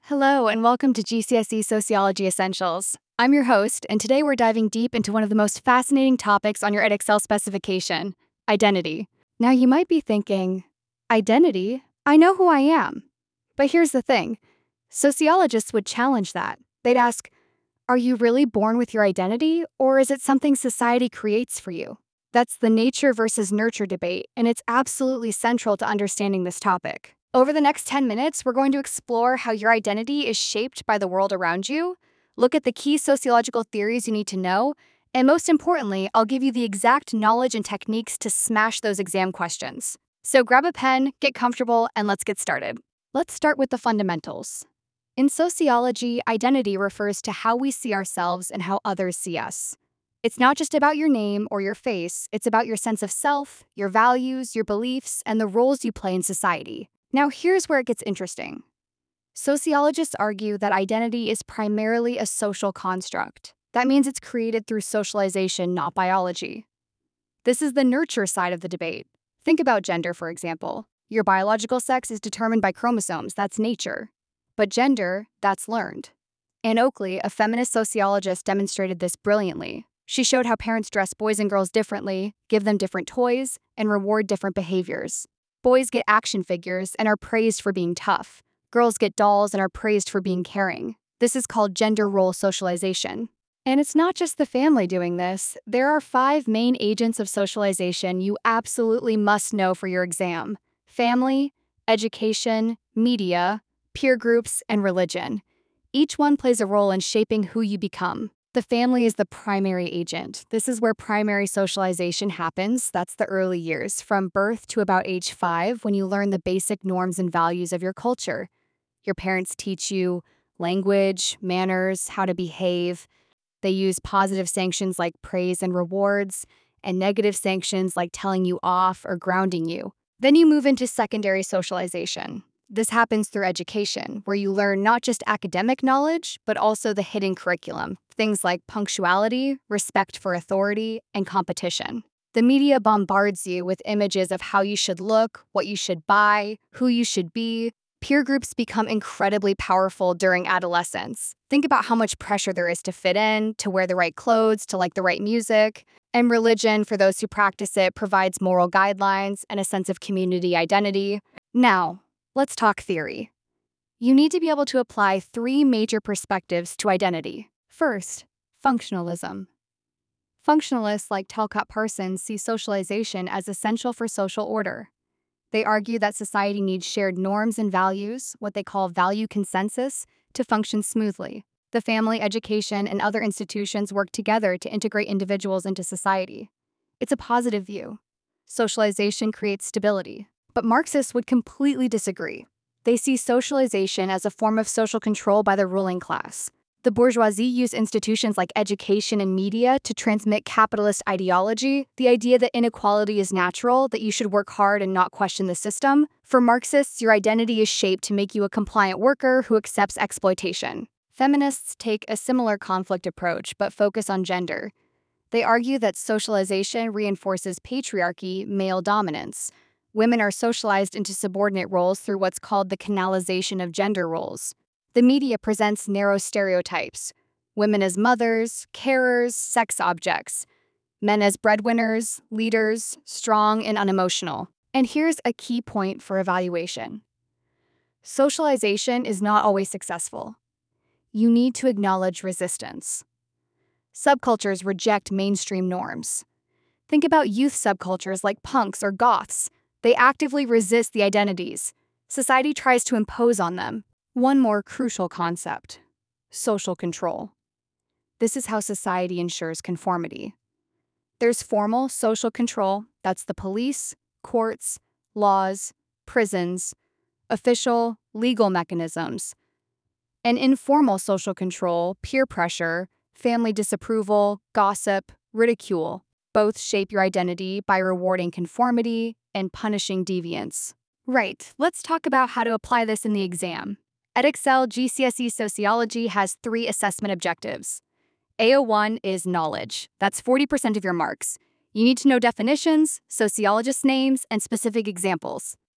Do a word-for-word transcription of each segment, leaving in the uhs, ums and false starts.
Hello, and welcome to G C S E Sociology Essentials. I'm your host, and today we're diving deep into one of the most fascinating topics on your Edexcel specification, identity. Now, you might be thinking, identity? I know who I am. But here's the thing sociologists would challenge that. They'd ask, are you really born with your identity, or is it something society creates for you? That's the nature versus nurture debate, and it's absolutely central to understanding this topic. Over the next ten minutes, we're going to explore how your identity is shaped by the world around you, look at the key sociological theories you need to know, and most importantly, I'll give you the exact knowledge and techniques to smash those exam questions. So grab a pen, get comfortable, and let's get started. Let's start with the fundamentals. In sociology, identity refers to how we see ourselves and how others see us. It's not just about your name or your face, it's about your sense of self, your values, your beliefs, and the roles you play in society. Now, here's where it gets interesting. Sociologists argue that identity is primarily a social construct. That means it's created through socialization, not biology. This is the nurture side of the debate. Think about gender, for example. Your biological sex is determined by chromosomes, that's nature. But gender, that's learned. Anne Oakley, a feminist sociologist, demonstrated this brilliantly. She showed how parents dress boys and girls differently, give them different toys, and reward different behaviors. Boys get action figures and are praised for being tough. Girls get dolls and are praised for being caring. This is called gender role socialization. And it's not just the family doing this. There are five main agents of socialization you absolutely must know for your exam: family, education, media, peer groups, and religion. Each one plays a role in shaping who you become. The family is the primary agent. This is where primary socialization happens. That's the early years, from birth to about age five, when you learn the basic norms and values of your culture. Your parents teach you language, manners, how to behave. They use positive sanctions like praise and rewards, and negative sanctions like telling you off or grounding you. Then you move into secondary socialization. This happens through education, where you learn not just academic knowledge, but also the hidden curriculum, things like punctuality, respect for authority, and competition. The media bombards you with images of how you should look, what you should buy, who you should be. Peer groups become incredibly powerful during adolescence. Think about how much pressure there is to fit in, to wear the right clothes, to like the right music. And religion, for those who practice it, provides moral guidelines and a sense of community identity. Now, let's talk theory. You need to be able to apply three major perspectives to identity. First, functionalism. Functionalists like Talcott Parsons see socialization as essential for social order. They argue that society needs shared norms and values, what they call value consensus, to function smoothly. The family, education, and other institutions work together to integrate individuals into society. It's a positive view. Socialization creates stability. But Marxists would completely disagree. They see socialization as a form of social control by the ruling class. The bourgeoisie use institutions like education and media to transmit capitalist ideology, the idea that inequality is natural, that you should work hard and not question the system. For Marxists, your identity is shaped to make you a compliant worker who accepts exploitation. Feminists take a similar conflict approach, but focus on gender. They argue that socialization reinforces patriarchy, male dominance. Women are socialized into subordinate roles through what's called the canalization of gender roles. The media presents narrow stereotypes: women as mothers, carers, sex objects; men as breadwinners, leaders, strong and unemotional. And here's a key point for evaluation. Socialization is not always successful. You need to acknowledge resistance. Subcultures reject mainstream norms. Think about youth subcultures like punks or goths. They actively resist the identities society tries to impose on them. One more crucial concept: social control. This is how society ensures conformity. There's formal social control, that's the police, courts, laws, prisons, official, legal mechanisms. And informal social control, peer pressure, family disapproval, gossip, ridicule, both shape your identity by rewarding conformity and punishing deviance. Right, let's talk about how to apply this in the exam. Edexcel G C S E Sociology has three assessment objectives. A O one is knowledge. That's forty percent of your marks. You need to know definitions, sociologists' names, and specific examples.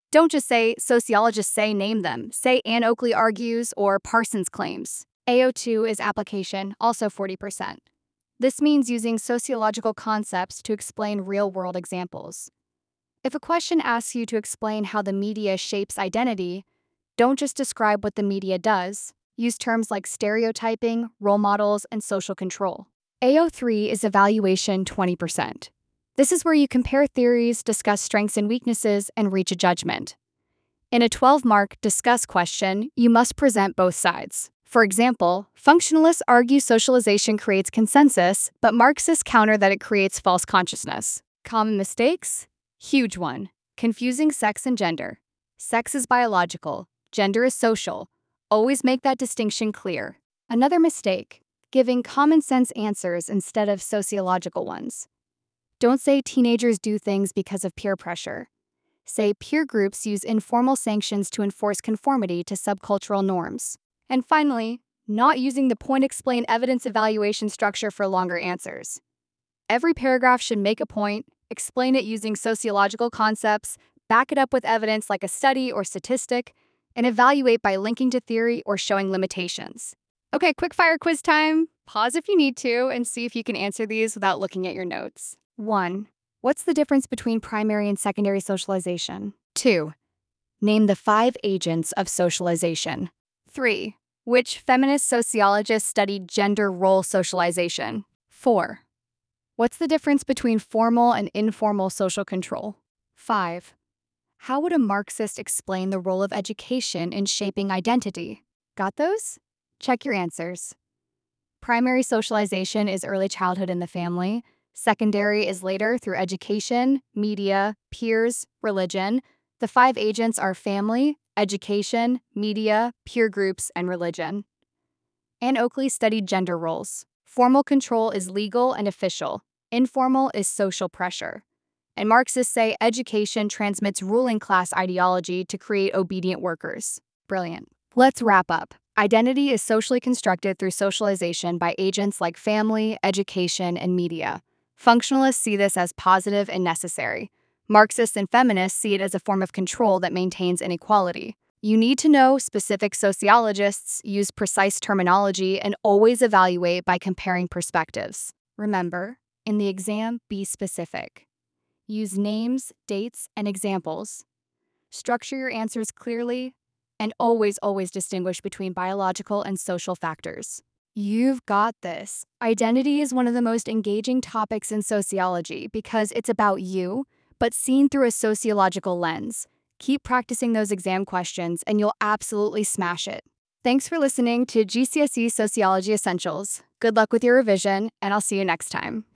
Don't just say, sociologists say, name them. Say, Anne Oakley argues or Parsons claims. A O two is application, also forty percent. This means using sociological concepts to explain real-world examples. If a question asks you to explain how the media shapes identity, don't just describe what the media does. Use terms like stereotyping, role models, and social control. A O three is evaluation twenty percent. This is where you compare theories, discuss strengths and weaknesses, and reach a judgment. In a twelve-mark discuss question, you must present both sides. For example, functionalists argue socialization creates consensus, but Marxists counter that it creates false consciousness. Common mistakes? Huge one. Confusing sex and gender. Sex is biological, gender is social. Always make that distinction clear. Another mistake, giving common sense answers instead of sociological ones. Don't say teenagers do things because of peer pressure. Say peer groups use informal sanctions to enforce conformity to subcultural norms. And finally, not using the point-explain evidence evaluation structure for longer answers. Every paragraph should make a point, explain it using sociological concepts, back it up with evidence like a study or statistic, and evaluate by linking to theory or showing limitations. Okay, quick fire quiz time. Pause if you need to and see if you can answer these without looking at your notes. one. What's the difference between primary and secondary socialization? two. Name the five agents of socialization. three. Which feminist sociologist studied gender role socialization? four. What's the difference between formal and informal social control? five. How would a Marxist explain the role of education in shaping identity? Got those? Check your answers. Primary socialization is early childhood in the family. Secondary is later through education, media, peers, religion. The five agents are family, education, media, peer groups, and religion. Anne Oakley studied gender roles. Formal control is legal and official. Informal is social pressure. And Marxists say education transmits ruling class ideology to create obedient workers. Brilliant. Let's wrap up. Identity is socially constructed through socialization by agents like family, education, and media. Functionalists see this as positive and necessary. Marxists and feminists see it as a form of control that maintains inequality. You need to know specific sociologists, use precise terminology, and always evaluate by comparing perspectives. Remember, in the exam, be specific. Use names, dates, and examples. Structure your answers clearly, and always, always distinguish between biological and social factors. You've got this. Identity is one of the most engaging topics in sociology because it's about you, but seen through a sociological lens. Keep practicing those exam questions and you'll absolutely smash it. Thanks for listening to G C S E Sociology Essentials. Good luck with your revision, and I'll see you next time.